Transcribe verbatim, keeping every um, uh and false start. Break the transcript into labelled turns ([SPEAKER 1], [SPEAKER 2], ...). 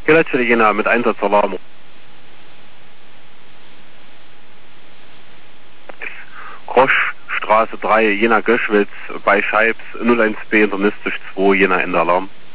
[SPEAKER 1] Gelötschede Jena mit Einsatzalarm. Grosch, Straße drei, Jena Göschwitz, bei Scheibs, null eins B internistisch zwei, Jena Endalarm.